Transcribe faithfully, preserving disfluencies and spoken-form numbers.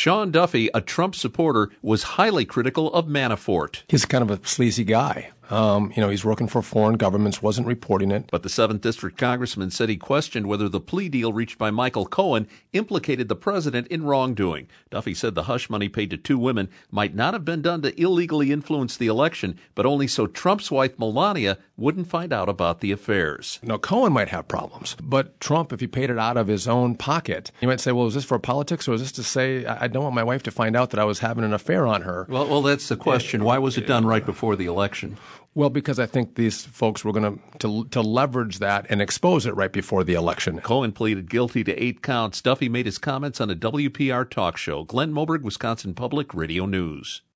Sean Duffy, a Trump supporter, was highly critical of Manafort. He's kind of a sleazy guy. Um, you know, he's working for foreign governments, wasn't reporting it. But the seventh District congressman said he questioned whether the plea deal reached by Michael Cohen implicated the president in wrongdoing. Duffy said the hush money paid to two women might not have been done to illegally influence the election, but only so Trump's wife, Melania, wouldn't find out about the affairs. Now, Cohen might have problems, but Trump, if he paid it out of his own pocket, he might say, well, is this for politics, or is this to say I don't want my wife to find out that I was having an affair on her? Well, well, that's the question. Why was it done right before the election? Well, because I think these folks were going to to leverage that and expose it right before the election. Cohen pleaded guilty to eight counts. Duffy made his comments on a W P R talk show. Glenn Moberg, Wisconsin Public Radio News.